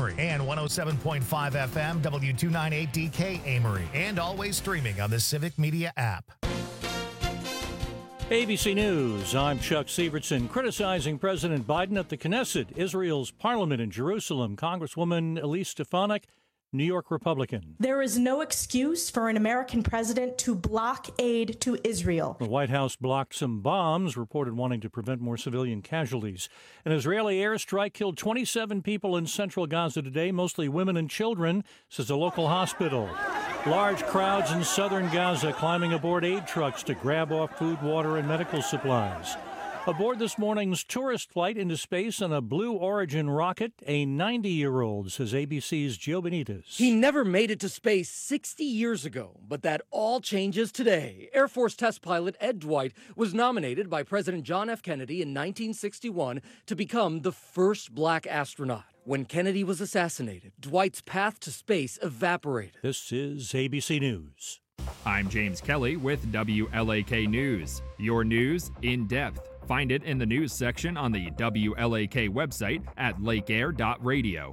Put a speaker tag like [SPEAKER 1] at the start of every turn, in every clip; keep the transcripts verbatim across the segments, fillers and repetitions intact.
[SPEAKER 1] Amory, and one oh seven point five F M W two ninety-eight D K Amory, and always streaming on the Civic Media app.
[SPEAKER 2] A B C News, I'm Chuck Sievertson. Criticizing President Biden at the Knesset, Israel's parliament in Jerusalem. Congresswoman Elise Stefanik, New York Republican.
[SPEAKER 3] There is no excuse for an American president to block aid to Israel.
[SPEAKER 2] The White House blocked some bombs, reported wanting to prevent more civilian casualties. An Israeli airstrike killed twenty-seven people in central Gaza today, mostly women and children, says a local hospital. Large crowds in southern Gaza climbing aboard aid trucks to grab off food, water, and medical supplies. Aboard this morning's tourist flight into space on a Blue Origin rocket, a ninety-year-old, says A B C's Joe Benitez.
[SPEAKER 4] He never made it to space sixty years ago, but that all changes today. Air Force test pilot Ed Dwight was nominated by President John F. Kennedy in nineteen sixty-one to become the first black astronaut. When Kennedy was assassinated, Dwight's path to space evaporated.
[SPEAKER 2] This is A B C News.
[SPEAKER 5] I'm James Kelly with W L A K News. Your news in depth. Find it in the news section on the W L A K website at lake air dot radio.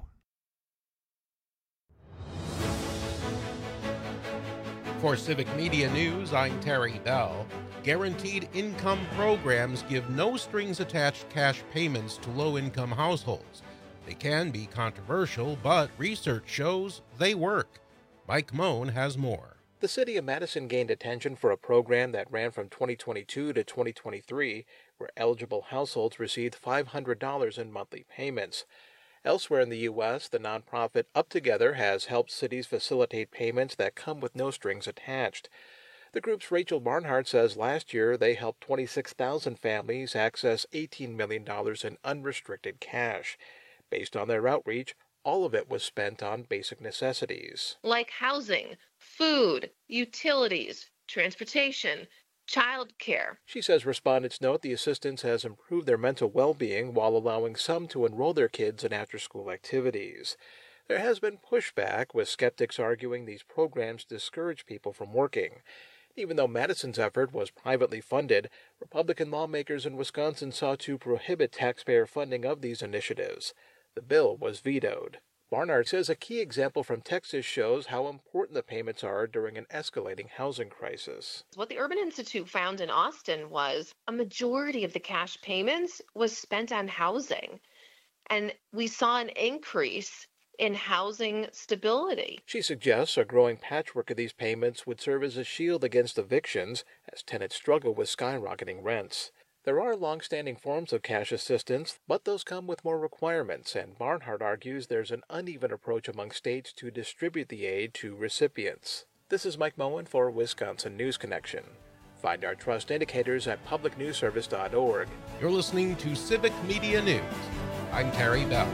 [SPEAKER 6] For Civic Media News, I'm Terry Bell. Guaranteed income programs give no strings attached cash payments to low-income households. They can be controversial, but research shows they work. Mike Moan has more.
[SPEAKER 7] The city of Madison gained attention for a program that ran from twenty twenty-two to twenty twenty-three, where eligible households received five hundred dollars in monthly payments. Elsewhere in the U S, the nonprofit Up Together has helped cities facilitate payments that come with no strings attached. The group's Rachel Barnhart says last year they helped twenty-six thousand families access eighteen million dollars in unrestricted cash. Based on their outreach, all of it was spent on basic necessities.
[SPEAKER 8] Like housing, food, utilities, transportation, child care.
[SPEAKER 7] She says respondents note the assistance has improved their mental well-being while allowing some to enroll their kids in after-school activities. There has been pushback, with skeptics arguing these programs discourage people from working. Even though Madison's effort was privately funded, Republican lawmakers in Wisconsin sought to prohibit taxpayer funding of these initiatives. The bill was vetoed. Barnard says a key example from Texas shows how important the payments are during an escalating housing crisis.
[SPEAKER 8] What the Urban Institute found in Austin was a majority of the cash payments was spent on housing, and we saw an increase in housing stability.
[SPEAKER 7] She suggests a growing patchwork of these payments would serve as a shield against evictions as tenants struggle with skyrocketing rents. There are long-standing forms of cash assistance, but those come with more requirements, and Barnhart argues there's an uneven approach among states to distribute the aid to recipients. This is Mike Moen for Wisconsin News Connection. Find our trust indicators at public news service dot org.
[SPEAKER 6] You're listening to Civic Media News. I'm Terry Bell.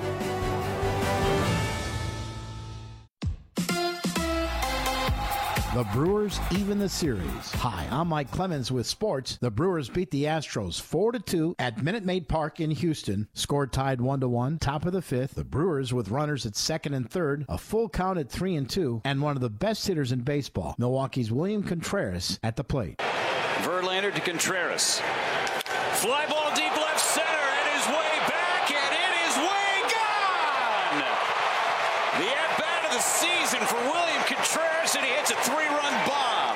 [SPEAKER 9] The Brewers even the series. Hi, I'm Mike Clemens with sports. The Brewers beat the Astros four to two at Minute Maid Park in Houston. Score tied one to one, top of the fifth. The Brewers with runners at second and third, a full count at three and two, and one of the best hitters in baseball, Milwaukee's William Contreras, at the plate.
[SPEAKER 10] Verlander to Contreras. Fly ball deep left center, and his way back, and it is way gone! The at-bat of the season for William Contreras, and he hits a three-run bomb.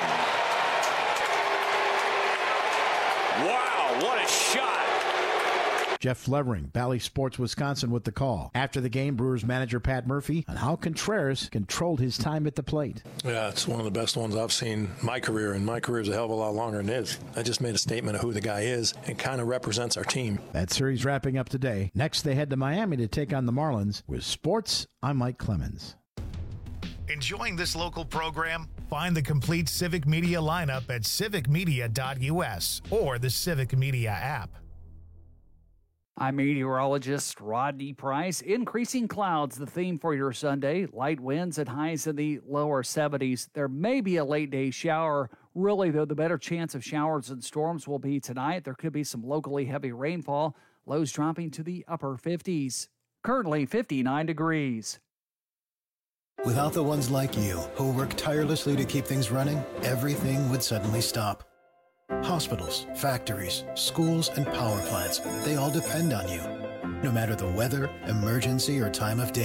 [SPEAKER 10] Wow, what a shot.
[SPEAKER 9] Jeff Levering, Bally Sports Wisconsin, with the call. After the game, Brewers manager Pat Murphy on how Contreras controlled his time at the plate.
[SPEAKER 11] Yeah, it's one of the best ones I've seen in my career, and my career is a hell of a lot longer than his. I just made a statement of who the guy is and kind of represents our team.
[SPEAKER 9] That series wrapping up today. Next, they head to Miami to take on the Marlins. With sports, I'm Mike Clemens.
[SPEAKER 1] Enjoying this local program? Find the complete Civic Media lineup at civic media dot u s or the Civic Media app.
[SPEAKER 12] I'm meteorologist Rodney Price. Increasing clouds, the theme for your Sunday. Light winds and highs in the lower seventies. There may be a late day shower. Really, though, the better chance of showers and storms will be tonight. There could be some locally heavy rainfall. Lows dropping to the upper fifties. Currently fifty-nine degrees.
[SPEAKER 13] Without the ones like you, who work tirelessly to keep things running, everything would suddenly stop. Hospitals, factories, schools, and power plants, they all depend on you. No matter the weather, emergency, or time of day,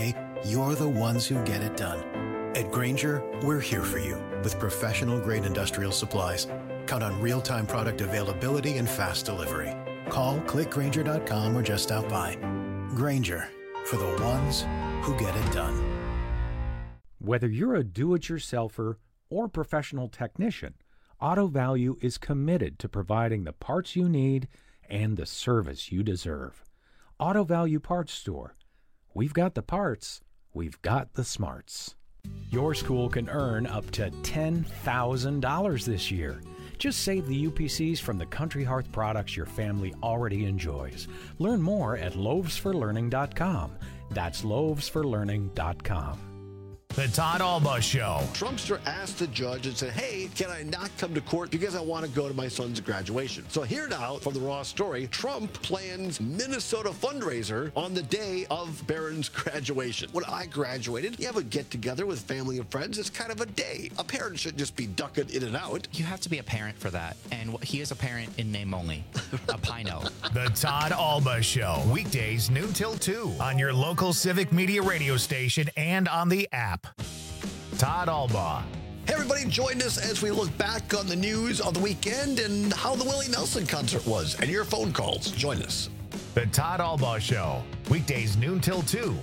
[SPEAKER 13] you're the ones who get it done. At Grainger, we're here for you with professional-grade industrial supplies. Count on real-time product availability and fast delivery. Call, click Grainger dot com, or just stop by. Grainger, for the ones who get it done.
[SPEAKER 14] Whether you're a do-it-yourselfer or professional technician, Auto Value is committed to providing the parts you need and the service you deserve. Auto Value Parts Store. We've got the parts, we've got the smarts. Your school can earn up to ten thousand dollars this year. Just save the U P Cs from the Country Hearth products your family already enjoys. Learn more at loaves for learning dot com. That's loaves for learning dot com.
[SPEAKER 1] The Todd Alba Show.
[SPEAKER 15] Trumpster asked the judge and said, hey, can I not come to court because I want to go to my son's graduation? So here now from the Raw story, Trump plans Minnesota fundraiser on the day of Barron's graduation. When I graduated, you have a get-together with family and friends. It's kind of a day. A parent should just be ducking in and out.
[SPEAKER 16] You have to be a parent for that. And he is a parent in name only. A Pino.
[SPEAKER 1] The Todd Alba Show. Weekdays noon till two on your local Civic Media radio station and on the app. Todd Alba.
[SPEAKER 15] Hey, everybody, join us as we look back on the news of the weekend and how the Willie Nelson concert was and your phone calls. Join us.
[SPEAKER 1] The Todd Alba Show. Weekdays noon till two.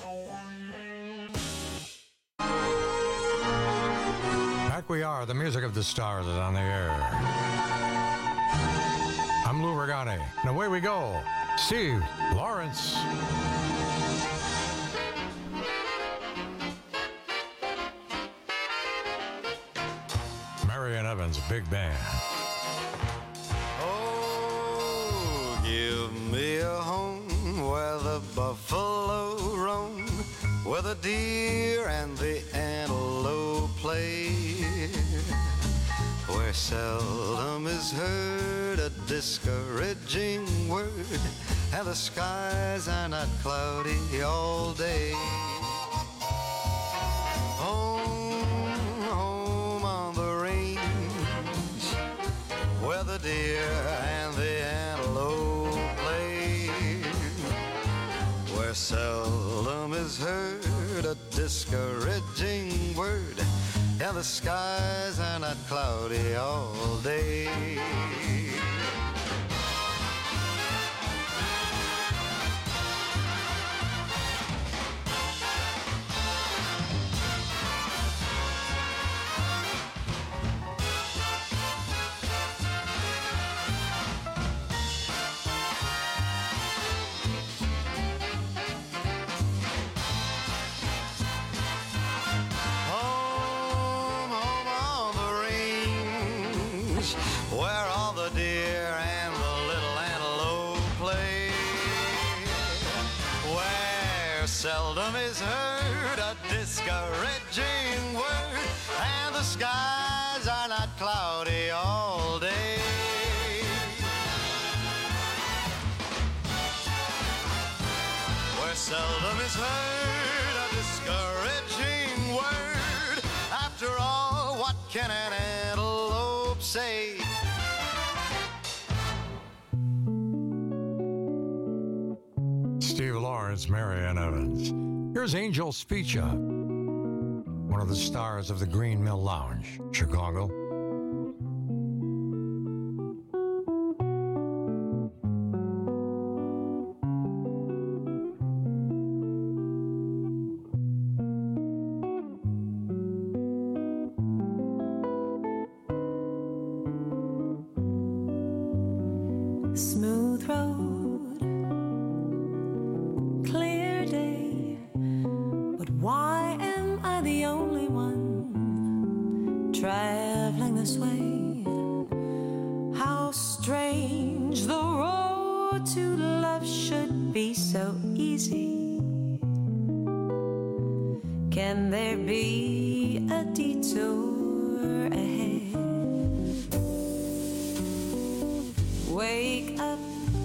[SPEAKER 17] Back we are. The music of the stars is on the air. I'm Lou Regani. And away we go. Steve Lawrence. Marian Evans, big band.
[SPEAKER 18] Oh, give me a home where the buffalo roam, where the deer and the antelope play, where seldom is heard a discouraging word, and the skies are not cloudy all day. Where the deer and the antelope play, where seldom is heard a discouraging word, and the skies are not cloudy all day. Where all the deer and the little antelope play, where seldom is heard a discouraging word, and the skies are not cloudy all day. Where seldom is heard a discouraging word, after all, what can an antelope say?
[SPEAKER 17] Steve Lawrence, Marian Evans. Here's Angel Spica, one of the stars of the Green Mill Lounge, Chicago.
[SPEAKER 19] Smooth road, clear day, but why am I the only one traveling this way? How strange, the road to love should be so easy. Can there be a detour ahead? Wake up,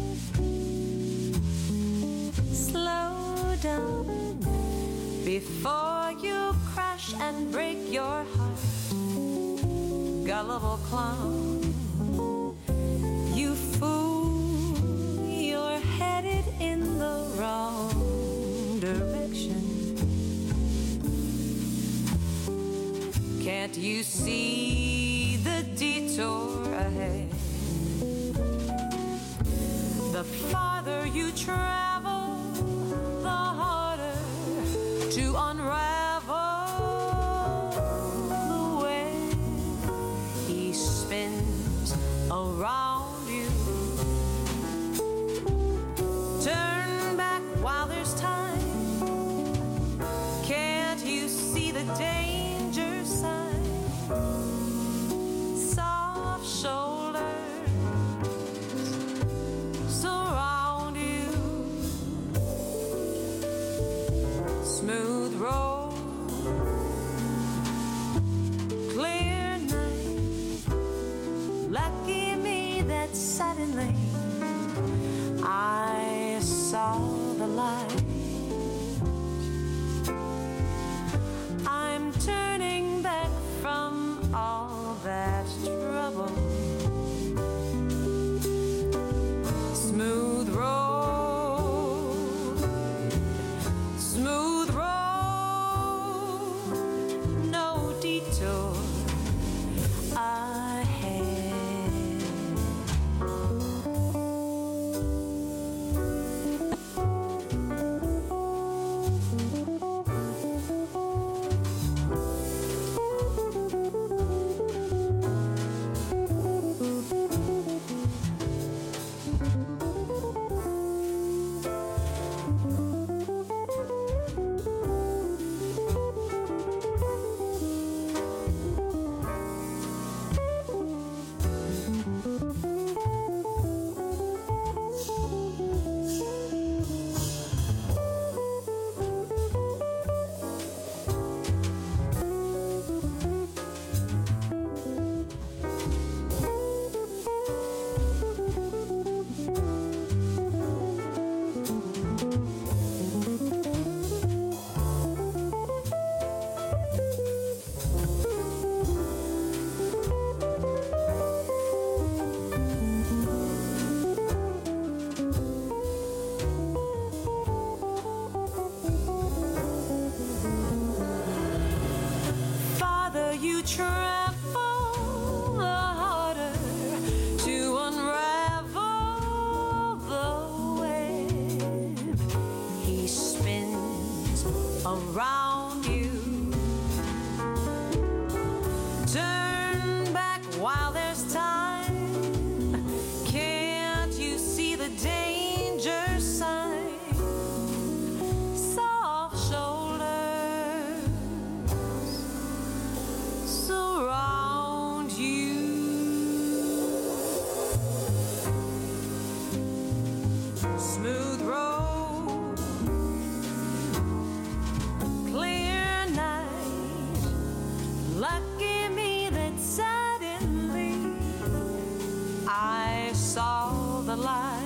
[SPEAKER 19] slow down before you crash and break your heart. Gullible clown, you fool, you're headed in the wrong direction. Can't you see the detour ahead? The farther you travel, the harder to unravel the web he spins around you. Turn back while there's time. Can't you see the danger sign? Soft shoulders surround you. Smooth road, clear night. Lucky me that suddenly I saw the light. I'm turning back from all that trouble. Smooth road, smooth road, no detour ahead. Farther you travel, the harder to unravel the web he spins around you. Turn back while there's time. Can't you see the danger sign? Soft shoulders surround you. Smooth road, clear night. Lucky me that suddenly I saw the light.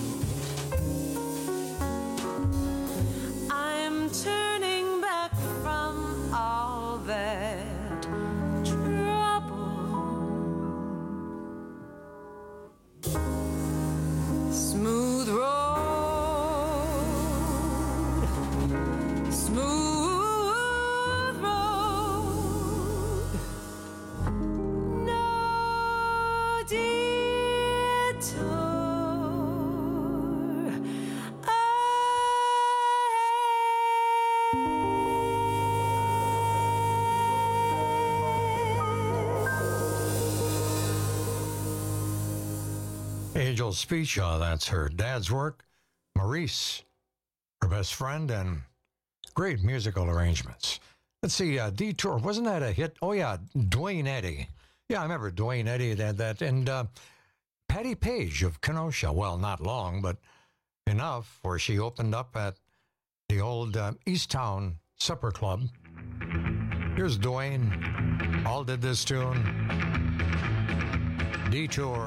[SPEAKER 19] I'm turning back from all that trouble. Smooth road, smooth road, no detour
[SPEAKER 17] Angel Speecha, that's her dad's work. Maurice, her best friend, and great musical arrangements. Let's see, uh, Detour, wasn't that a hit? Oh, yeah, Dwayne Eddy. Yeah, I remember Dwayne Eddy had that. And uh, Patty Page of Kenosha, well, not long, but enough, where she opened up at the old uh, Easttown Supper Club. Here's Dwayne, all did this tune. Detour.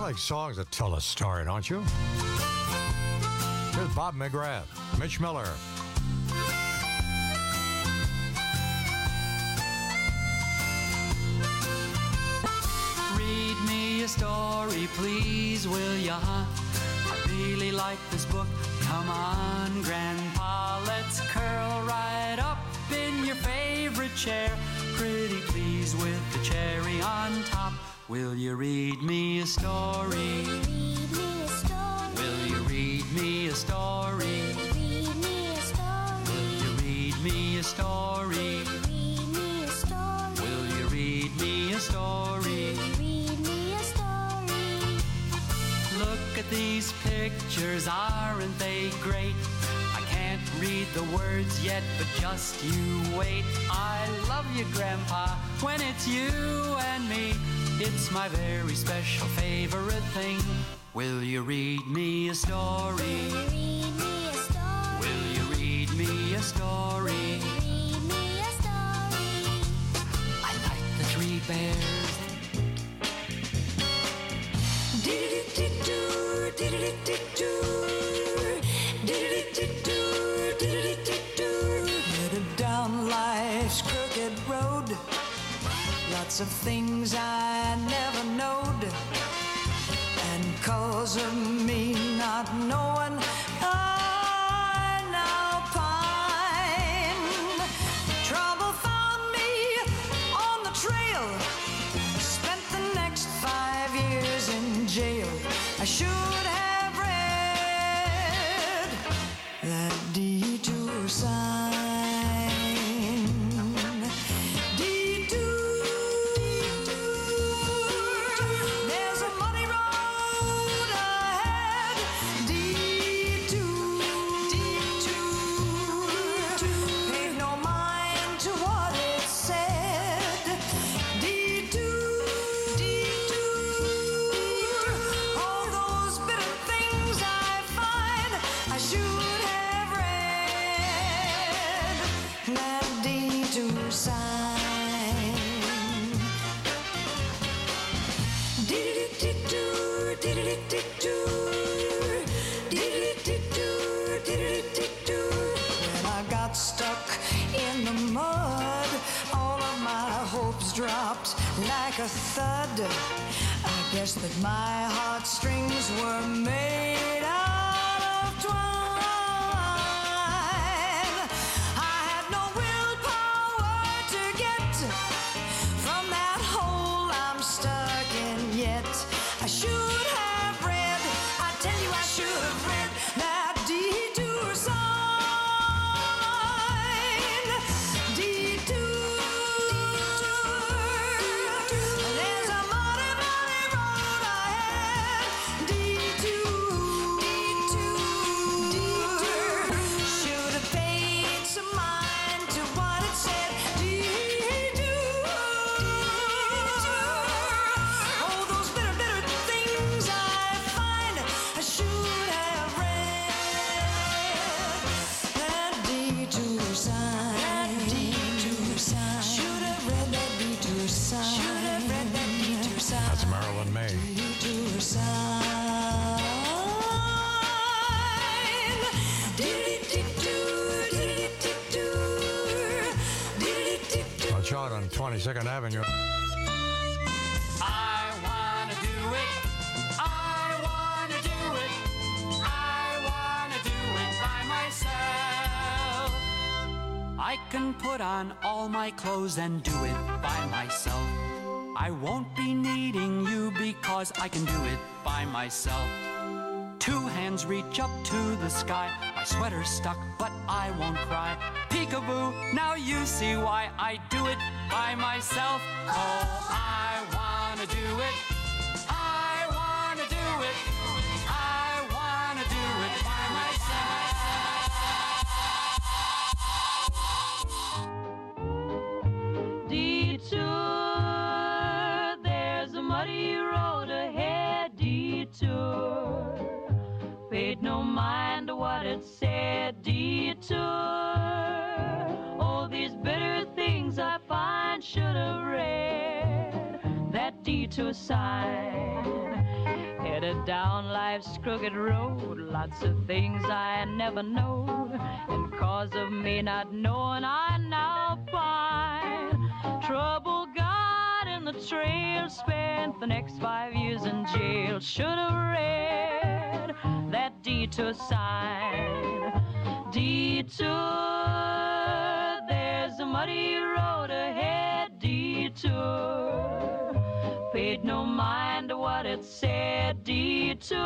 [SPEAKER 17] like songs that tell a story, don't you? Here's Bob McGrath, Mitch Miller.
[SPEAKER 20] Read me a story, please, will ya? I really like this book. Come on, Grandpa, let's curl right up in your favorite chair. Pretty please with the cherry on top. Will you read me a story? Will you read me a story? Will you read me a story? Will you read me a story? Look at these pictures, aren't they great? I can't read the words yet, but just you wait. I love you, Grandpa, when it's you and me. It's my very special favorite thing. Will you read me a story? Will you read me a story? I like the three bears. Dee-dee-dee-doo, dee-dee-dee-doo, dee-dee-dee-doo, dee-dee-dee-doo. Headed down life's crooked road. Lots of things I never knowed, and cause of me not knowing, I now pine. Trouble found me on the trail, spent the next five years in jail. I should have read that detour sign. Dropped like a thud. I guess that my heartstrings were made out of twine. I had no willpower to get from that hole I'm stuck in yet. I should have read, I tell you I should have read that detour sign.
[SPEAKER 17] twenty-second Avenue.
[SPEAKER 20] I wanna do it. I wanna do it. I wanna do it by myself. I can put on all my clothes and do it by myself. I won't be needing you because I can do it by myself. Two hands reach up to the sky. My sweater's stuck, but I won't cry. Peekaboo, now you see why I do it by myself. Oh, I wanna do it. I wanna do it. I wanna do it by myself. Detour, there's a muddy road ahead. Detour, paid no mind to what it said. Detour, all these bitter things I find should have read that detour sign.
[SPEAKER 21] Headed down life's crooked road, lots of things I never knowed, and cause of me not knowing I now find trouble got in the trail, spent the next five years in jail. Should have read that detour sign. Detour, there's a muddy road ahead. Detour, paid no mind to what it said. Detour,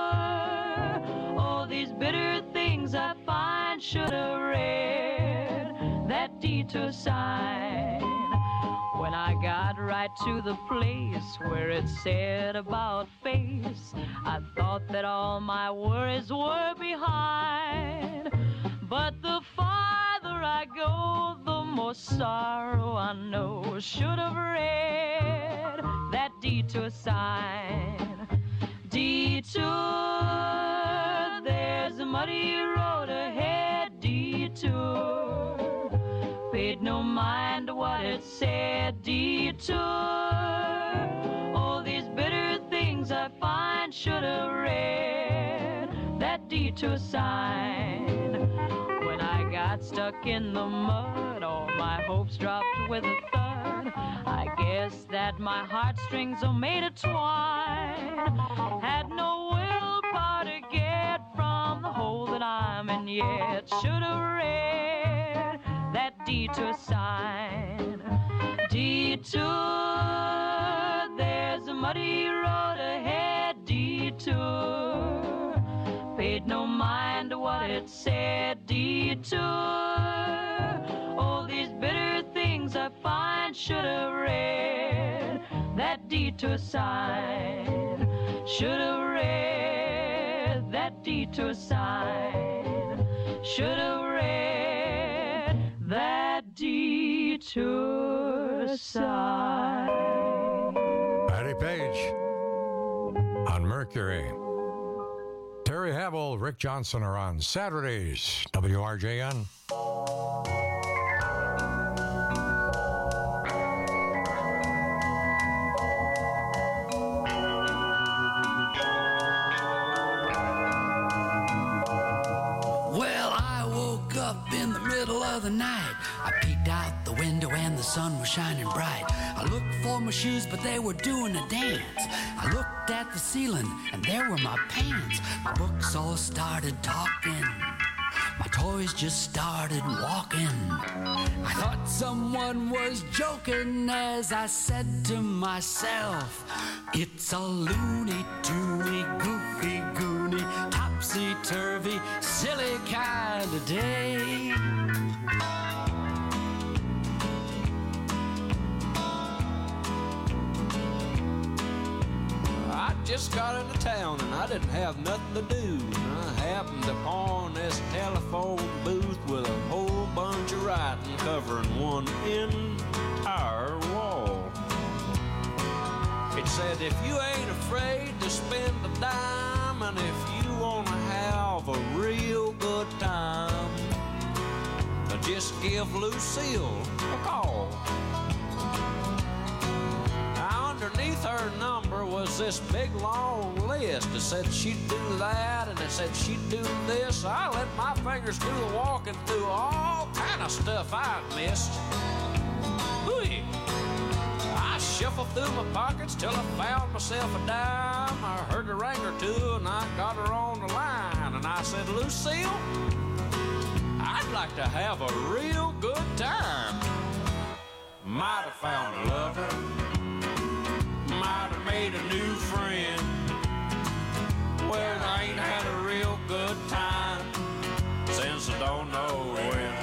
[SPEAKER 21] all these bitter things I find. Should have read that detour sign. When I got right to the place where it said about face, I thought that all my worries were behind. But the farther I go, the more sorrow I know. Should have read that detour sign. Detour, there's a muddy road ahead. Detour, paid no mind to what it said. Detour, all these bitter things I find. Should have read that detour sign. When I got stuck in the mud, all my hopes dropped with a thud. I guess that my heartstrings are made of twine. Had no willpower to get from the hole that I'm in yet. Should have read that detour sign. Detour, there's a muddy road ahead. Detour, paid no mind to what it said. Detour, all these bitter things I find. Should have read that detour sign. Should have read that detour sign. Should have read that detour sign.
[SPEAKER 17] Patty Page on Mercury. Terry Havel, Rick Johnson are on Saturdays. W R J N.
[SPEAKER 20] Well, I woke up in the middle of the night. I peeked out the window and the sun was shining bright. I looked for my shoes, but they were doing a dance. I looked at the ceiling, and there were my pants. My books all started talking. My toys just started walking. I thought someone was joking as I said to myself, it's a loony, toony, goofy, goony, topsy-turvy, silly kind of day.
[SPEAKER 22] I just got into town and I didn't have nothing to do. I happened upon this telephone booth with a whole bunch of writing covering one entire wall. It said, if you ain't afraid to spend a dime, and if you want to have a real good time, just give Lucille a call. Underneath her number was this big long list. It said she'd do that, and it said she'd do this. I let my fingers do the walking through all kind of stuff I missed. Ooh. I shuffled through my pockets till I found myself a dime. I heard a ring or two, and I got her on the line. And I said, Lucille, I'd like to have a real good time. Might have found a lover, might have made a new friend. Well, I ain't had a real good time since I don't know when.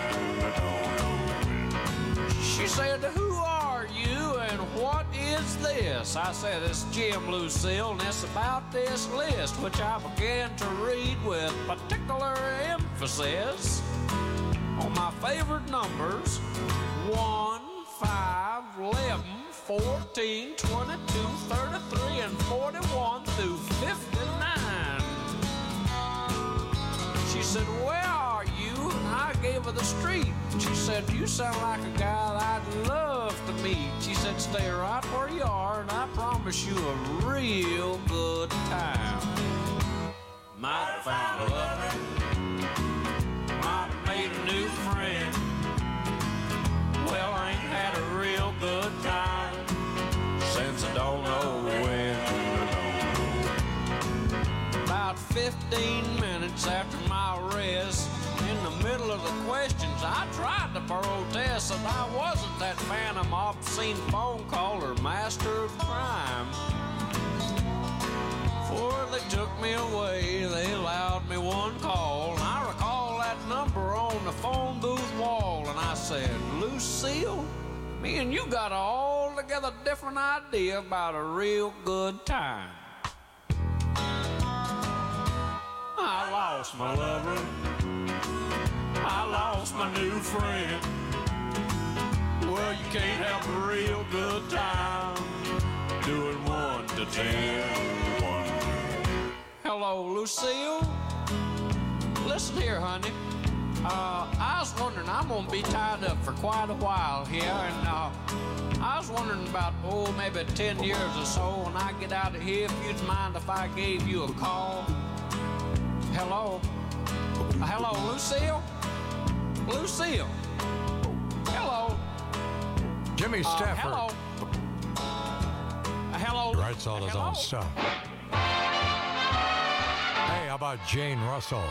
[SPEAKER 22] She said, who are you and what is this? I said, it's Jim, Lucille, and it's about this list, which I began to read with particular emphasis on my favorite numbers: one, five, eleven, fourteen, twenty-two, thirty-three, and forty-one through fifty-nine. She said, where are you? And I gave her the street. She said, you sound like a guy that I'd love to meet. She said, stay right where you are, and I promise you a real good time. Might have found a lover, might have made a new friend. Well, I ain't had a real good time since I don't know when. About fifteen minutes after my arrest, in the middle of the questions, I tried to protest that I wasn't that phantom obscene phone caller master of crime. Before they took me away, they allowed me one call, and I recall that number on the phone booth wall, and I said, Lucille, me and you got an altogether different idea about a real good time. I lost my lover, I lost my new friend. Well, you can't have a real good time doing one to ten. Hello, Lucille. Listen here, honey. Uh, I was wondering, I'm gonna be tied up for quite a while here, and uh, I was wondering about, oh, maybe ten years or so when I get out of here, if you'd mind if I gave you a call. Hello? Uh, hello, Lucille? Lucille? Hello?
[SPEAKER 17] Jimmy Stafford.
[SPEAKER 22] Uh, hello? Uh, hello?
[SPEAKER 17] He writes all his
[SPEAKER 22] hello?
[SPEAKER 17] own stuff. Hey, how about Jane Russell?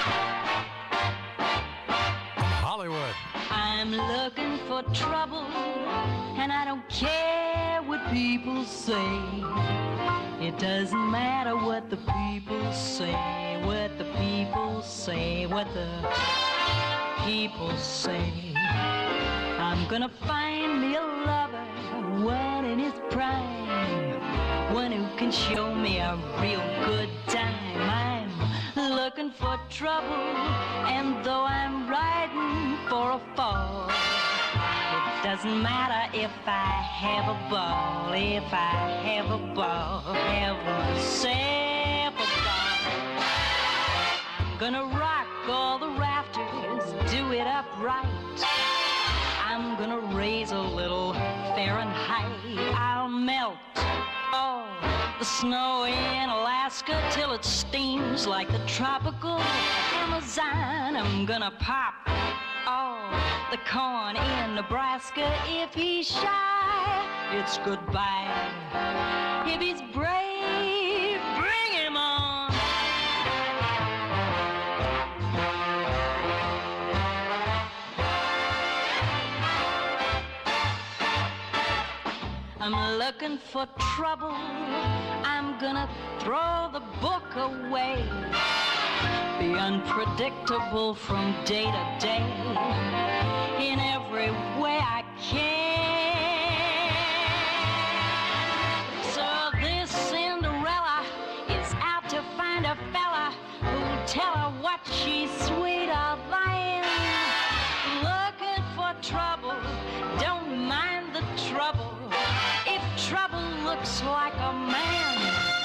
[SPEAKER 17] From Hollywood.
[SPEAKER 21] I'm looking for trouble, and I don't care what people say. It doesn't matter what the people say, what the people say, what the people say. I'm gonna find me a lover, one in his prime, one who can show me a real good time. I'm looking for trouble, and though I'm riding for a fall, it doesn't matter if I have a ball, if I have a ball, have myself a ball. I'm gonna rock all the rafters, do it upright. I'm gonna raise a little Fahrenheit. I'll melt all the snow in Alaska till it steams like the tropical Amazon. I'm gonna pop all the corn in Nebraska. If he's shy, it's goodbye. If he's brave, bring him on. I'm looking for trouble. I'm gonna throw the book away. Be unpredictable from day to day in every way I can. So this Cinderella is out to find a fella who'll tell her what she's sweeter than. Looking for trouble, don't mind the trouble. If trouble looks like a man,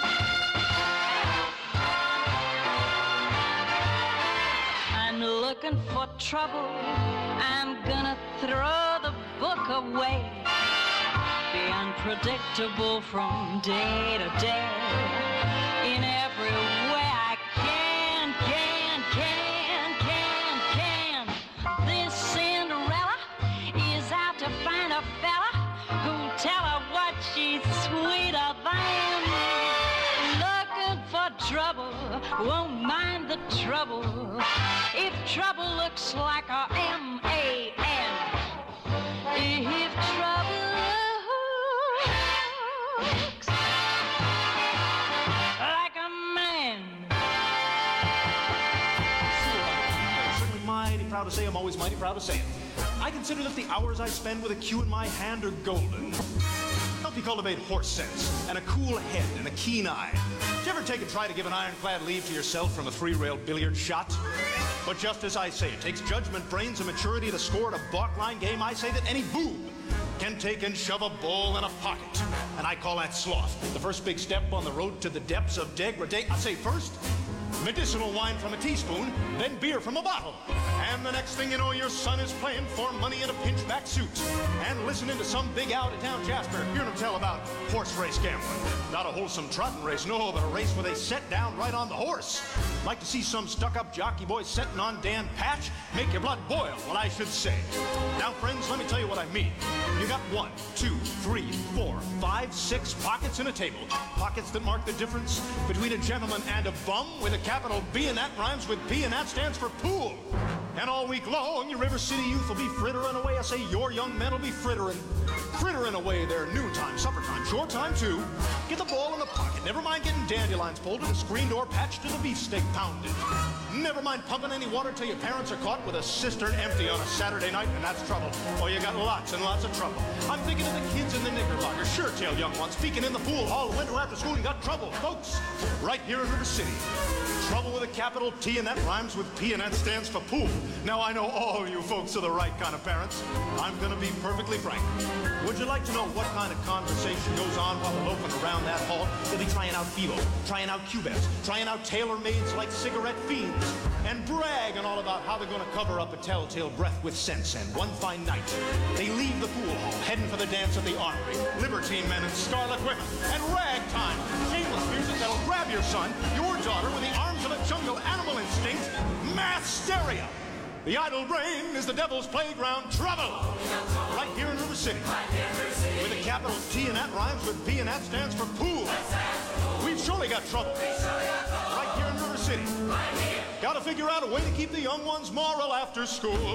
[SPEAKER 21] I'm looking for trouble. I'm gonna throw the book away. Be unpredictable from day to day in every way I can, can, can, can, can. This Cinderella is out to find a fella who'll tell her what she's sweeter than. Looking for trouble, won't mind the trouble. If trouble looks like a M A N. If trouble looks like a man.
[SPEAKER 3] I'm certainly mighty proud to say, I'm always mighty proud to say it. I consider that the hours I spend with a cue in my hand are golden. Help you cultivate horse sense and a cool head and a keen eye. Did you ever take and try to give an ironclad lead to yourself from a three-railed billiard shot? But just as I say, it takes judgment, brains, and maturity to score at a balk-line game. I say that any boob can take and shove a ball in a pocket. And I call that sloth. The first big step on the road to the depths of degradation. I say first, medicinal wine from a teaspoon, then beer from a bottle. And the next thing you know, your son is playing for money in a pinchback suit and listening to some big out-of-town Jasper hearing him tell about horse race gambling. Not a wholesome trotting race, no, but a race where they set down right on the horse. Like to see some stuck-up jockey boy setting on Dan Patch? Make your blood boil, what I should say. Now, friends, let me tell you what I mean. You got one, two, three, four, five, six pockets in a table. Pockets that mark the difference between a gentleman and a bum with a capital B, and that rhymes with P, and that stands for pool. And all week long, your River City youth will be frittering away. I say your young men will be frittering, frittering away their noontime, supper time, shore time too. Get the ball in the pocket. Never mind getting dandelions pulled and a screen door patched to the beefsteak pounded. Never mind pumping any water till your parents are caught with a cistern empty on a Saturday night, and that's trouble. Oh, you got lots and lots of trouble. I'm thinking of the kids in the Knickerbocker, sure-tail young ones, speaking in the pool hall winter after school. You got trouble, folks, right here in River City. Trouble with a capital T, and that rhymes with P, and that stands for pool. Now, I know all you folks are the right kind of parents. I'm going to be perfectly frank. Would you like to know what kind of conversation goes on while they're loafing around that hall? They'll be trying out Bevo, trying out Cubets, trying out tailor-mades like cigarette fiends, and bragging all about how they're going to cover up a telltale breath with sense. And one fine night, they leave the pool hall, heading for the dance at the Armory. Libertine men in scarlet women, and ragtime, shameless music that'll grab your son, your daughter, with the arms of a jungle animal instinct. Mass hysteria. The idle brain is the devil's playground. Trouble! Right here in River City. With a capital T, and that rhymes with P, and that stands for pool. We've surely got trouble. Right here in River City. Gotta figure out a way to keep the young ones moral after school.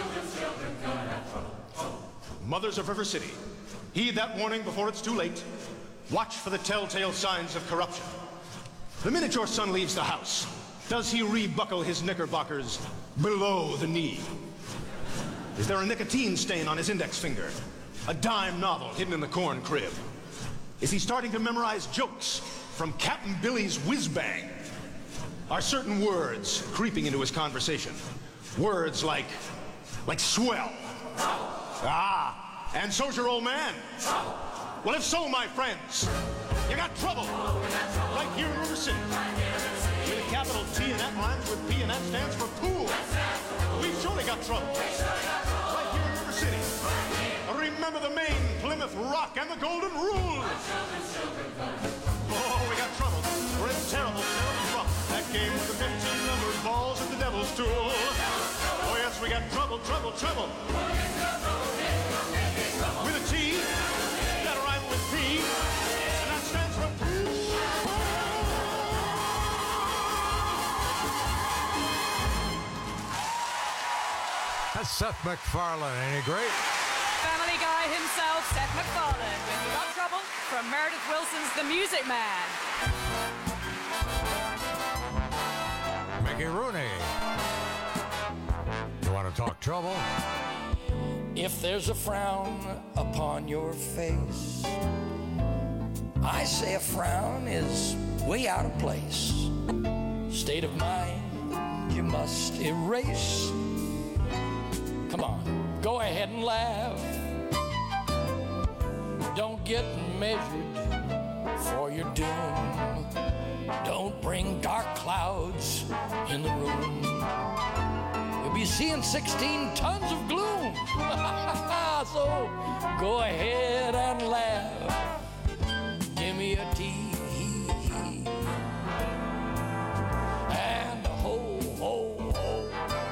[SPEAKER 3] Mothers of River City, heed that warning before it's too late. Watch for the telltale signs of corruption. The minute your son leaves the house, does he rebuckle his knickerbockers below the knee? Is there a nicotine stain on his index finger? A dime novel hidden in the corn crib? Is he starting to memorize jokes from Captain Billy's whiz-bang? Are certain words creeping into his conversation? Words like, like swell. Ah, and so's your old man. Well, if so, my friends, you got trouble right here in River City. With a capital T, and that rhymes with P, and that stands for pool. We've surely got trouble right here in River City. Remember the Maine, Plymouth Rock, and the Golden Rule. Oh, we got trouble. We're in terrible, terrible trouble. That game with the fifteen numbered balls and the devil's tool. Oh, yes, we got trouble, trouble, trouble. With a T, that rhymes with P, and that stands for pool.
[SPEAKER 17] That's Seth MacFarlane. Ain't he great?
[SPEAKER 2] Family Guy himself, Seth MacFarlane, with You Got Trouble from Meredith Wilson's The Music Man.
[SPEAKER 17] Mickey Rooney. You want to talk trouble?
[SPEAKER 4] If there's a frown upon your face, I say a frown is way out of place. State of mind you must erase. Come on, go ahead and laugh. Don't get measured for your doom. Don't bring dark clouds in the room. You'll be seeing sixteen tons of gloom. So go ahead and laugh. Give me a T and a ho, ho, ho.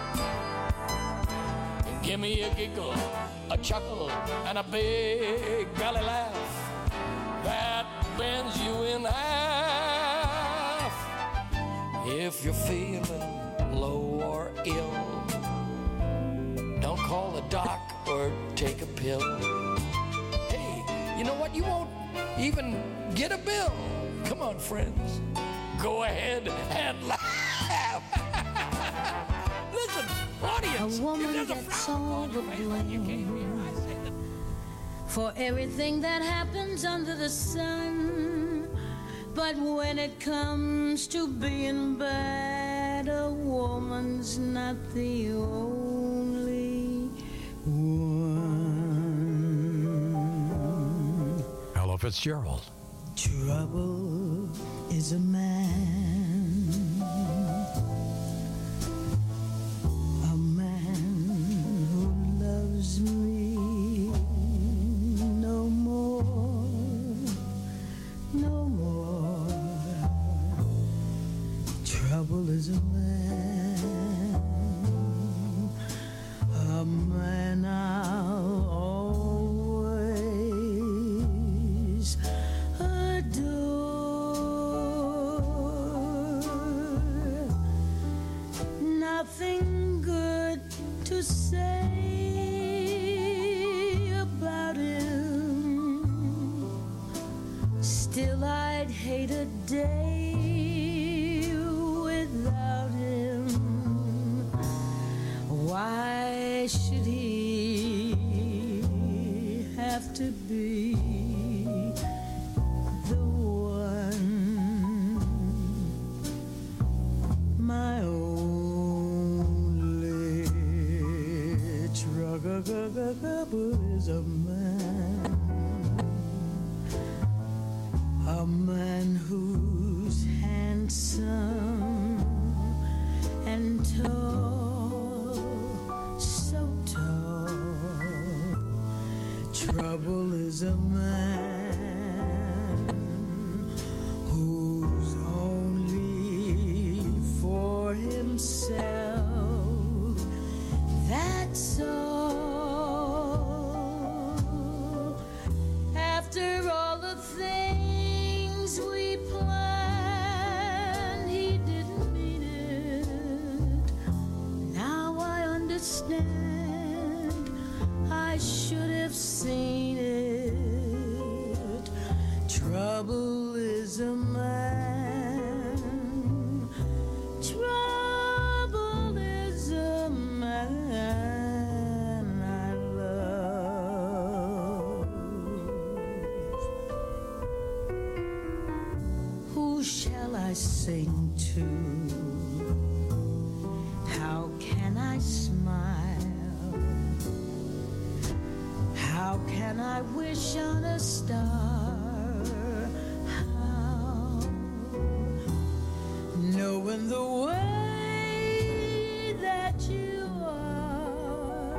[SPEAKER 4] Give me a giggle, a chuckle, and a big belly laugh that bends you in half. If you're feeling low or ill, don't call the doc or take a pill. Hey, you know what? You won't even get a bill. Come on, friends. Go ahead and laugh. Listen, audience.
[SPEAKER 19] A woman gets all the blame for everything that happens under the sun. But when it comes to being bad, a woman's not the only one.
[SPEAKER 17] Ella Fitzgerald.
[SPEAKER 19] Trouble is a man is a man, a man I'll always adore. Nothing good to say about him, still I'd hate a day without him. Why should he have to be the one, my only trouble is a man, a man who's handsome and tall, so tall. Trouble is a man who's only for himself, that's all. After all the things we planned, he didn't mean it. Now I understand, I should have seen it. Trouble is a man, trouble is a man I love. Who shall I sing to? How can I smile? How can I wish on a star? How? Knowing the way that you are.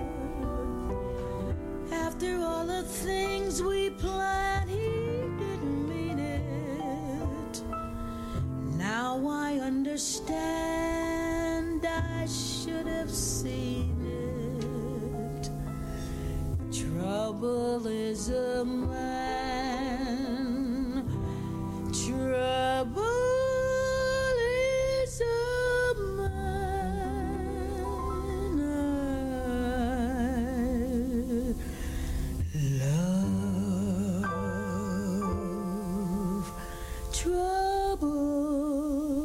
[SPEAKER 19] After all the things we planned, he didn't mean it. Now I understand, I should have seen it. Trouble is a man, trouble is a man I love. Trouble,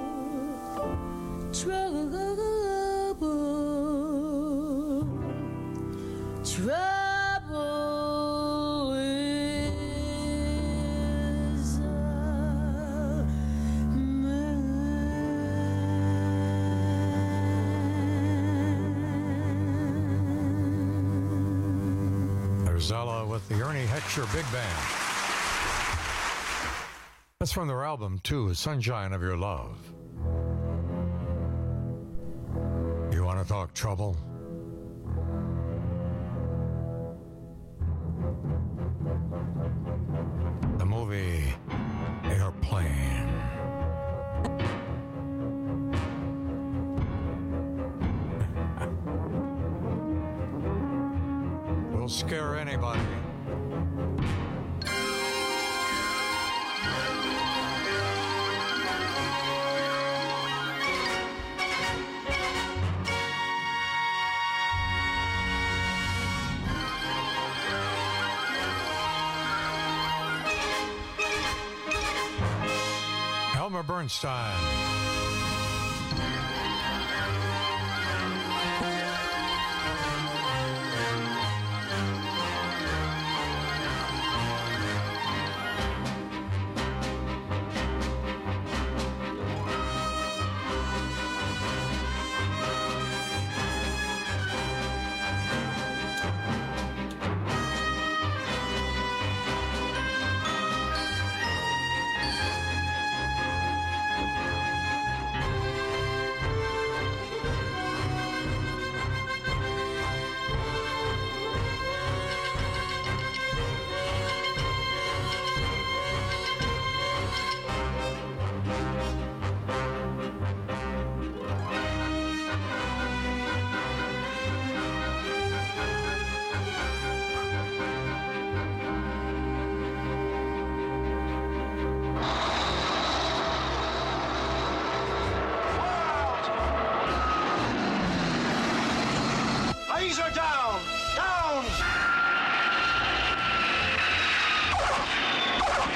[SPEAKER 19] trouble, trouble is a
[SPEAKER 17] There's Ella with the Ernie Heckscher Big Band. That's from their album, too, Sunshine of Your Love. You want to talk trouble? The movie Airplane. Will scare anybody. Elmer Bernstein.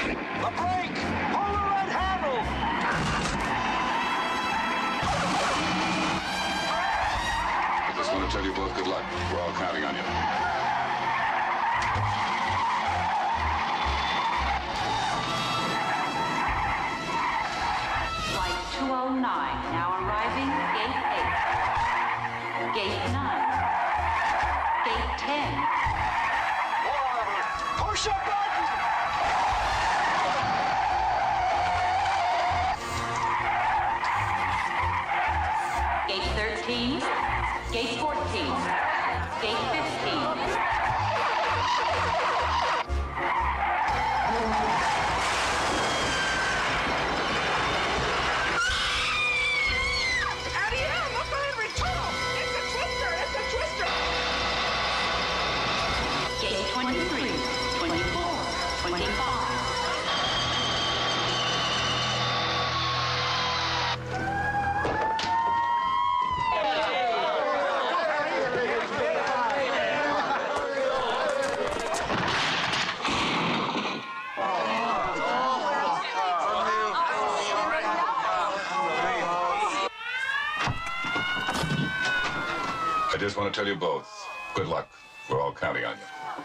[SPEAKER 5] The brake! Pull the red handle!
[SPEAKER 8] I just want to tell you both good luck. We're all counting on you.
[SPEAKER 21] Flight two oh nine, now arriving gate eight. Gate nine. Gate ten.
[SPEAKER 5] Push up button!
[SPEAKER 21] Gate thirteen. Gate fourteen. Gate fifteen. Gate twenty-three, twenty-four, twenty-five.
[SPEAKER 8] I just want to tell you both good luck. We're all counting on you.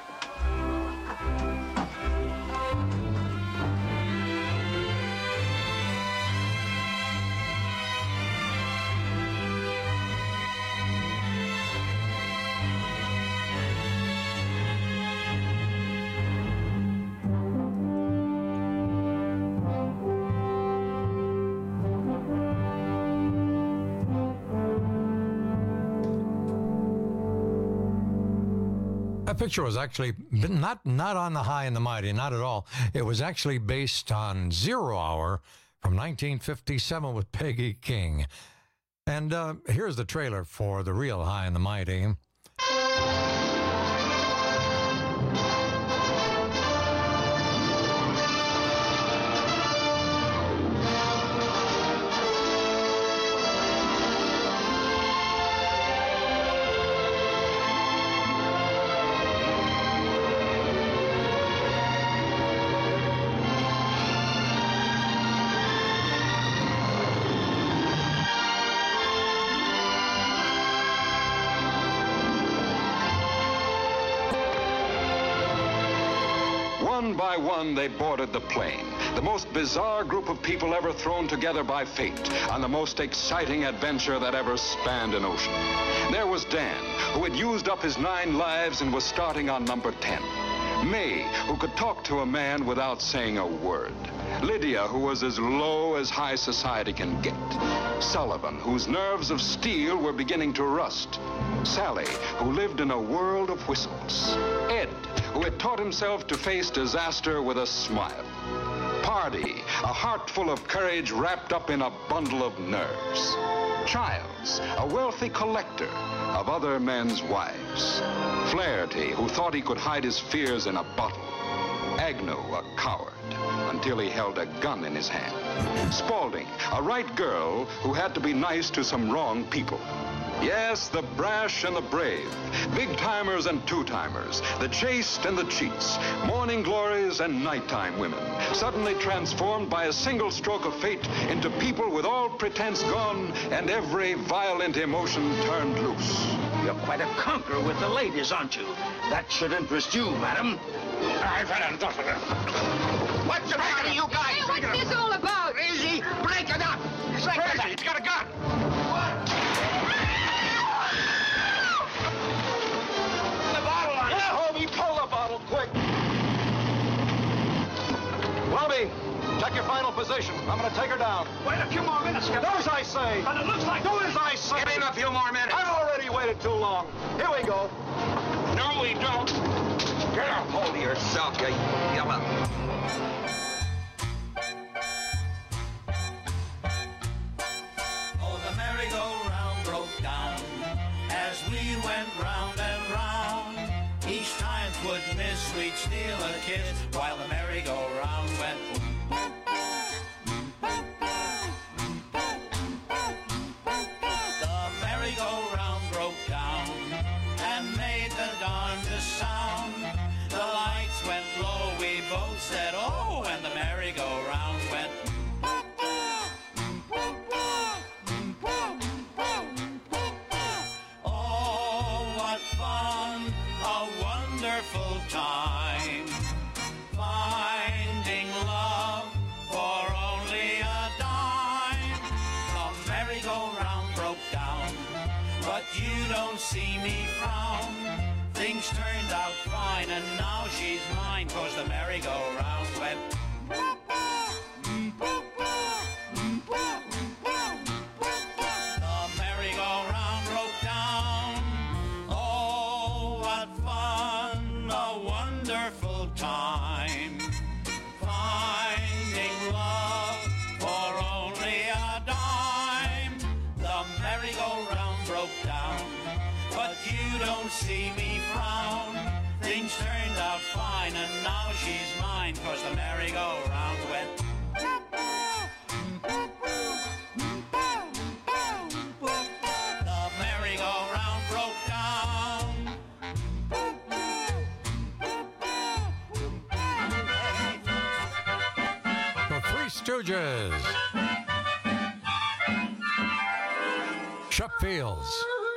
[SPEAKER 17] That picture was actually not not on the High and the Mighty, not at all. It was actually based on Zero Hour from nineteen fifty-seven with Peggy King. And uh, here's the trailer for the real High and the Mighty.
[SPEAKER 23] One by one, they boarded the plane. The most bizarre group of people ever thrown together by fate on the most exciting adventure that ever spanned an ocean. There was Dan, who had used up his nine lives and was starting on number ten. May, who could talk to a man without saying a word. Lydia, who was as low as high society can get. Sullivan, whose nerves of steel were beginning to rust. Sally, who lived in a world of whistles. Ed, who had taught himself to face disaster with a smile. Pardy, a heart full of courage wrapped up in a bundle of nerves. Childs, a wealthy collector of other men's wives. Flaherty, who thought he could hide his fears in a bottle. Agnew, a coward, until he held a gun in his hand. Spaulding, a right girl who had to be nice to some wrong people. Yes, the brash and the brave, big-timers and two-timers, the chaste and the cheats, morning glories and nighttime women, suddenly transformed by a single stroke of fate into people with all pretense gone and every violent emotion turned loose.
[SPEAKER 5] You're quite a conqueror with the ladies, aren't you? That should interest you, madam. I've had enough of it. What's the matter, you guys?
[SPEAKER 24] Hey, what's this all about?
[SPEAKER 5] Easy, break it up. It's like crazy. He's got a gun. What? The bottle on it. Yeah, homie, pull the bottle quick.
[SPEAKER 23] Welby, check your final position. I'm going to take her down.
[SPEAKER 5] Wait a few more minutes, Skipper.
[SPEAKER 23] Do as I say.
[SPEAKER 5] But it looks like...
[SPEAKER 23] Do as I say.
[SPEAKER 5] Give him a few more minutes.
[SPEAKER 23] I've already waited too long. Here we go.
[SPEAKER 5] No, we don't.
[SPEAKER 23] Get a hold of yourself, you yellow.
[SPEAKER 25] Oh, the merry-go-round broke down as we went round and round. Each time twould miss, we'd steal a kiss while the merry-go-round went boom, boom, The merry-go-round broke down and made the darndest sound. The lights went low, we both said said, oh, and the merry-go-round went. Oh, what fun, a wonderful time, finding love for only a dime. The merry-go-round broke down, but you don't see me frown. Things turned out fine, and now she's mine, 'cause the merry-go-round went. The merry-go-round broke down. Oh, what fun, a wonderful time, finding love for only a dime. The merry-go-round broke down, but you don't see me frown. Things turned out fine, and now she's mine, 'cause the merry-go-round went. The merry-go-round broke down.
[SPEAKER 17] The Three Stooges. Shupfields.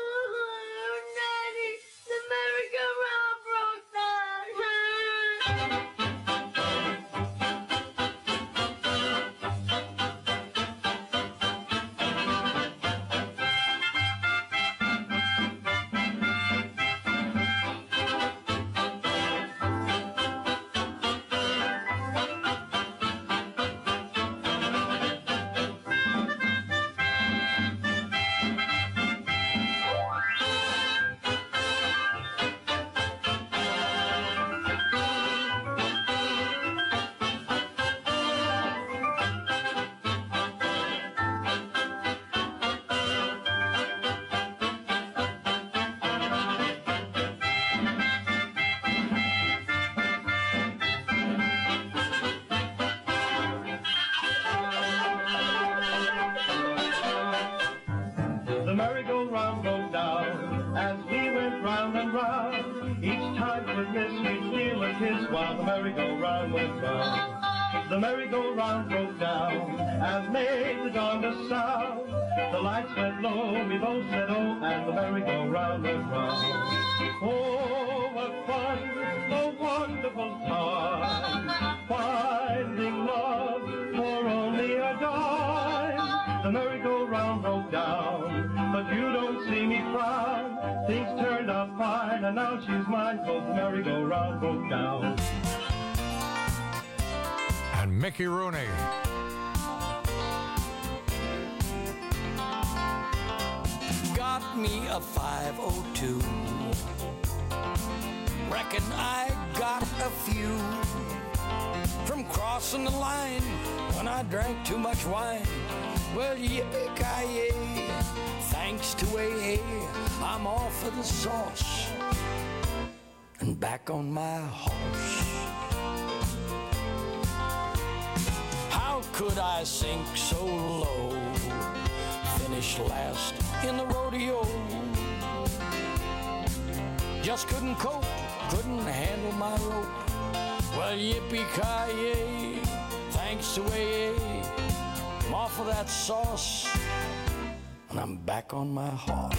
[SPEAKER 6] The merry-go-round broke down as we went round and round. Each time for miss, we'd steal a kiss while the merry-go-round went round. The merry-go-round broke down and made the darndest sound. The lights went low, we both said oh, and the merry-go-round went round. Oh, what fun, a wonderful time, finding love for only a dime. The merry-go-round broke down, but you don't see me frown. Things turned out fine, and now she's mine, 'cause the merry-go-round broke down.
[SPEAKER 17] And Mickey Rooney.
[SPEAKER 4] Got me a five oh two. Reckon I got a few from crossing the line when I drank too much wine. Well, yippee-ki-yay, thanks to A A, I'm off of the sauce and back on my horse. How could I sink so low, finish last in the rodeo? Just couldn't cope, couldn't handle my rope. Well, yippee-ki-yay, thanks to A A, I'm off of that sauce, and I'm back on my horse.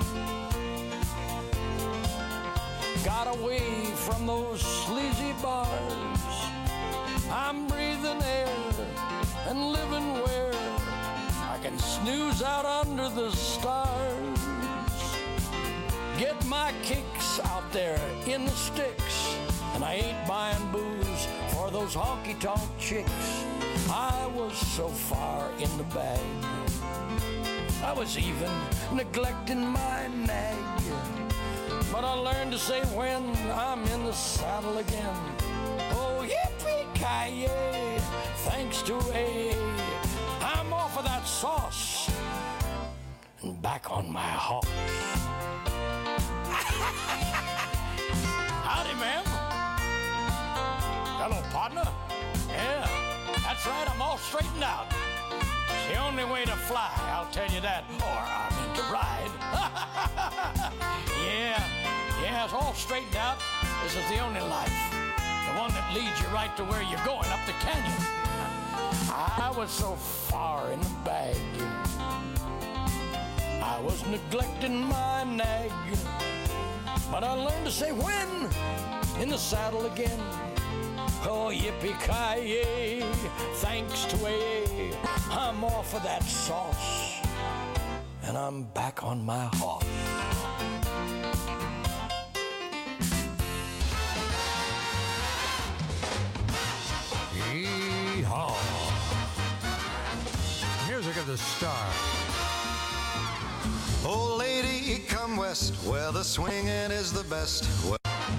[SPEAKER 4] Got away from those sleazy bars, I'm breathing air and living where I can snooze out under the stars. Get my kicks out there in the sticks, and I ain't buying booze for those honky-tonk chicks. I was so far in the bag, I was even neglecting my nag. But I learned to say when I'm in the saddle again, oh, yippee-ki-yay, thanks to A A, I'm off of that sauce and back on my horse. Howdy, ma'am. Hello, partner. Yeah, that's right, I'm all straightened out. It's the only way to fly, I'll tell you that. Or, I mean, to ride. Yeah, yeah, it's all straightened out. This is the only life, the one that leads you right to where you're going, up the canyon. I was so far in the bag. I was neglecting my nag. But I learned to say when in the saddle again. Oh, yippee-ki-yay, thanks to A A, I'm off of that sauce, and I'm back on my horse.
[SPEAKER 17] Yee-haw. Music of the star.
[SPEAKER 18] Oh, lady, come west, where the swinging is the best. Where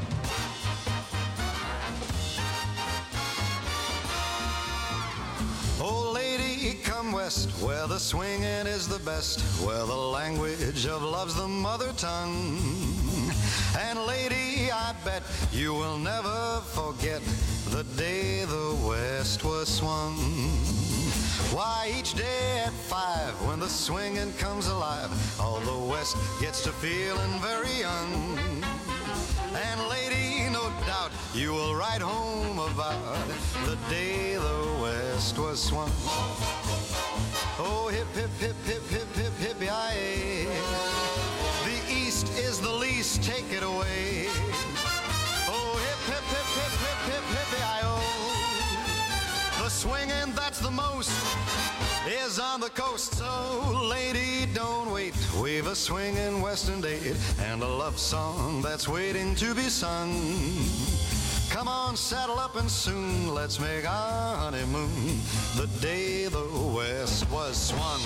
[SPEAKER 18] Oh, lady, come west, where the swinging is the best, where the language of love's the mother tongue. And lady, I bet you will never forget the day the west was swung. Why, each day at five, when the swinging comes alive, all the west gets to feeling very young. And lady, no doubt you will write home about the day the west was swung. Oh, hip, hip, hip, hip, hip, hip, hip-yi-yay. The east is the least, take it away. Oh, hip, hip, hip, hip, hip, hip, hip-yi-oh. The swinging that's the most is on the coast. So, lady, don't wait. We've a swinging western date and a love song that's waiting to be sung. Come on, saddle up and soon let's make our honeymoon the day the west was swung.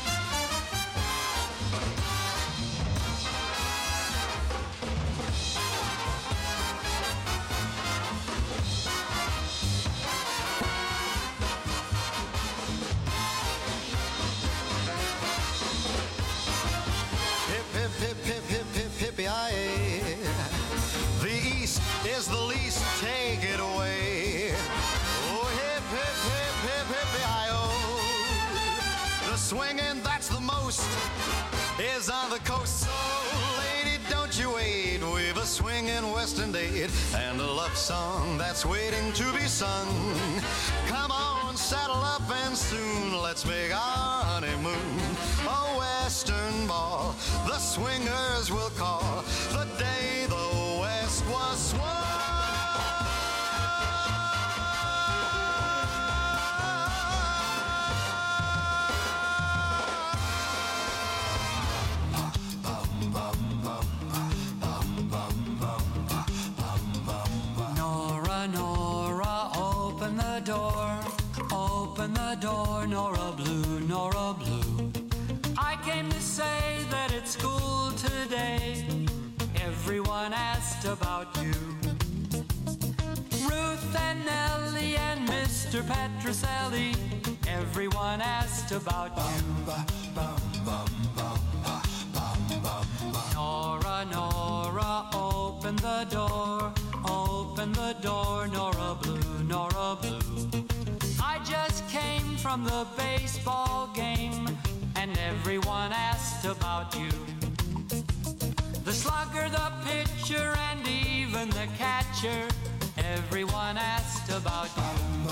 [SPEAKER 18] The east is the least, take it away. Oh, hip, hip, hip, hip, hip-yi-oh. The swinging that's the most is on the coast. So, lady, don't you wait. We've a swinging western date and a love song that's waiting to be sung. Come on, saddle up and soon let's make our honeymoon a western ball. The swingers will call the day the west was swung.
[SPEAKER 20] Nora, Nora, open the door. Open the door, Nora Blue, Nora Blue. I came to say that at school today everyone asked about you. Ruth and Nellie and Mister Petroselli, everyone asked about you. Nora, Nora, open the door. Open the door, Nora Blue, Nora Blue. I just came from the baseball game and everyone asked about you. The slugger, the pitcher, and even the catcher, everyone asked about you.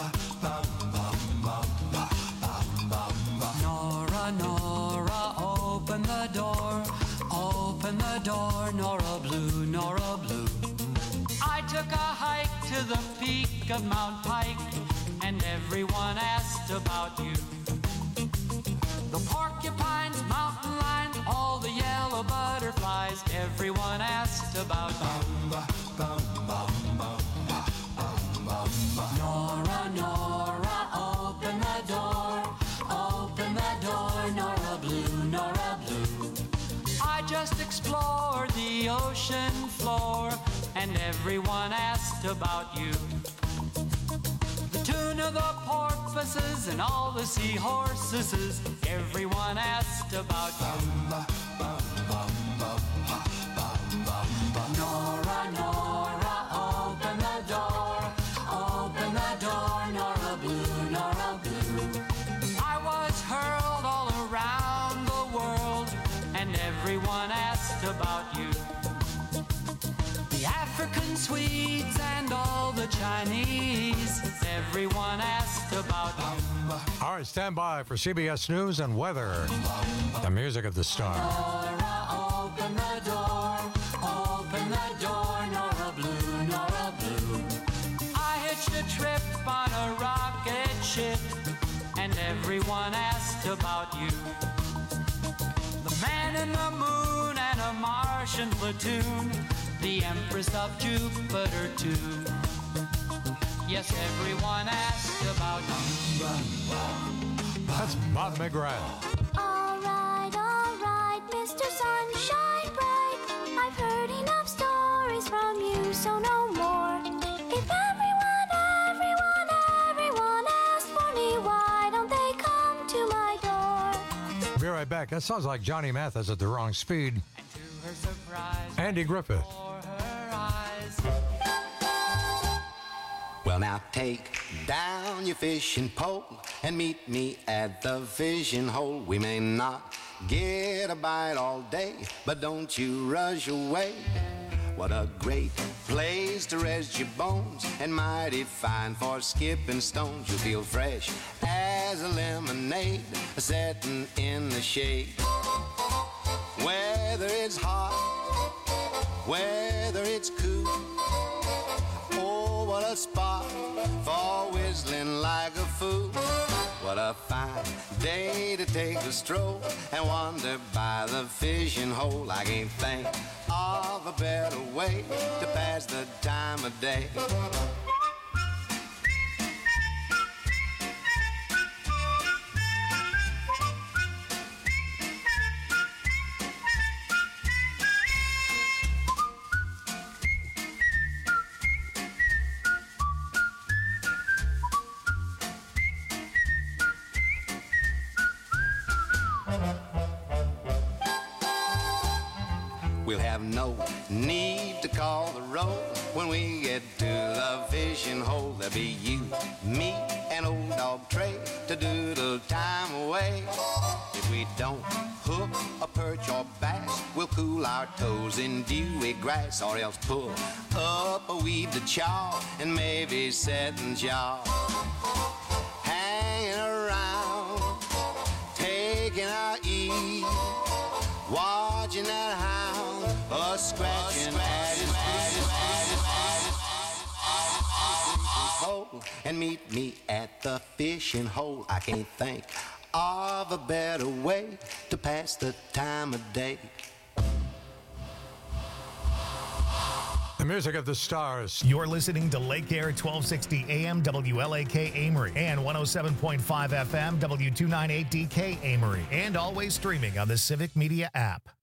[SPEAKER 20] Nora, Nora, open the door. Open the door, Nora Blue, Nora Blue. I took a hike to the peak of Mount Pike and everyone asked about you. The porcupines, mountain lions, all the yellow butterflies, everyone asked about you. Nora, Nora, open the door. Open the door, Nora Blue, Nora Blue. I just explored the ocean floor and everyone asked about you. The tuna, the porpoises, and all the seahorses, everyone asked about you. Nora, Nora, open the door. Open the door, Nora Blue, Nora Blue. I was hurled all around the world and everyone asked about you. The African African Swedes and all the Chinese. Everyone asked about you.
[SPEAKER 17] All right, stand by for C B S News and weather. The music of the star.
[SPEAKER 20] Nora, open the door, open the door, Nora Blue, Nora Blue. I hitched a trip on a rocket ship, and everyone asked about you. The man in the moon and a Martian platoon, the Empress of Jupiter too. Yes, everyone asked about you.
[SPEAKER 17] That's Bob McGrath.
[SPEAKER 7] All right, all right, Mister Sunshine Bright. I've heard enough stories from you, so no more. If everyone, everyone, everyone asks for me, why don't they come to my door?
[SPEAKER 17] Be right back. That sounds like Johnny Mathis at the wrong speed. Andy Griffith.
[SPEAKER 18] Well, now take down your fishing pole and meet me at the fishing hole. We may not get a bite all day, but don't you rush away. What a great place to rest your bones, and mighty fine for skipping stones. You'll feel fresh as a lemonade, setting in the shade. Whether it's hot, whether it's cool, oh, what a spot for whistling like a fool. What a fine day to take a stroll and wander by the fishing hole. I can't think of a better way to pass the time of day. We'll have no need to call the roll when we get to the fishing hole. There'll be you, me, and old dog Trey to doodle time away. If we don't hook a perch or bass, we'll cool our toes in dewy grass, or else pull up a weed to chaw and maybe set and jaw. Hanging around, taking our ease, watching that hound a scratching at his hole, and meet me at the fishing hole. I can't think of a better way to pass the time of day.
[SPEAKER 17] The music of the stars.
[SPEAKER 1] You're listening to Lake Air twelve sixty A M W L A K Amory and one oh seven point five F M W two ninety-eight D K Amory, and always streaming on the Civic Media app.